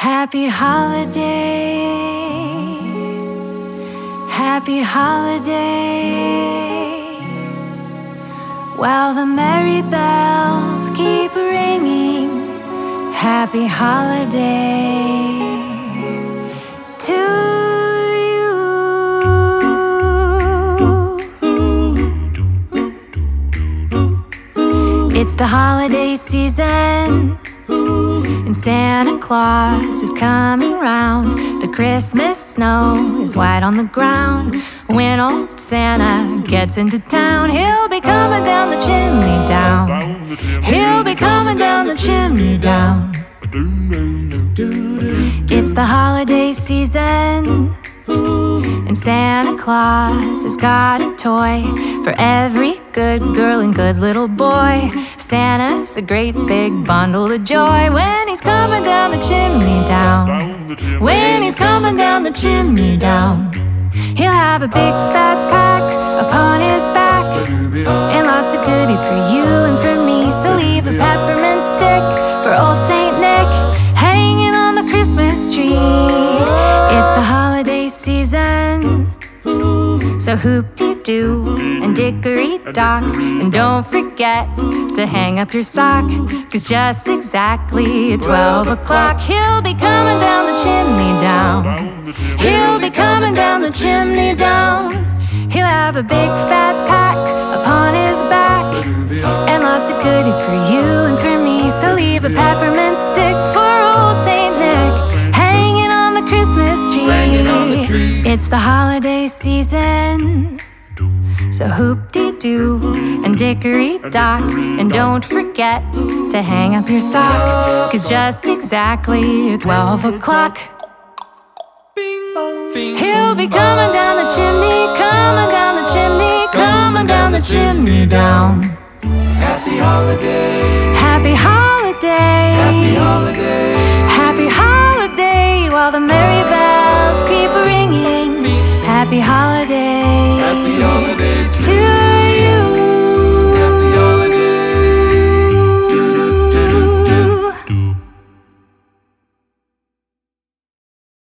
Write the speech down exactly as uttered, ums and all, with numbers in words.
Happy holiday, happy holiday. While the merry bells keep ringing, happy holiday to you. It's the holiday season, and Santa Claus is coming round. The Christmas snow is white on the ground. When old Santa gets into town, he'll be coming down the chimney down. He'll be coming down the chimney down. It's the holiday season, and Santa Claus has got a toy for every good girl and good little boy. Santa's a great big bundle of joy when he's coming down the chimney down. When he's coming down the chimney down, he'll have a big fat pack upon his back, and lots of goodies for you and for me. So leave a peppermint stick for old Saint Nick hanging on the Christmas tree. It's the holiday season, so hoop-de-doo and dickory-dock, and don't forget to hang up your sock, 'cause just exactly at twelve o'clock he'll be coming down the chimney down. He'll be coming down the chimney down. He'll have a big fat pack upon his back, and lots of goodies for you and for me. So leave a peppermint stick for old Saint Nick hanging on the Christmas tree. It's the holiday season, so hoop-de-doo and dickory-dock, and don't forget to hang up your sock, 'cause just exactly at twelve o'clock he'll be coming down the chimney, coming down the chimney, coming down the chimney down. Happy holiday, Happy holiday, happy holiday.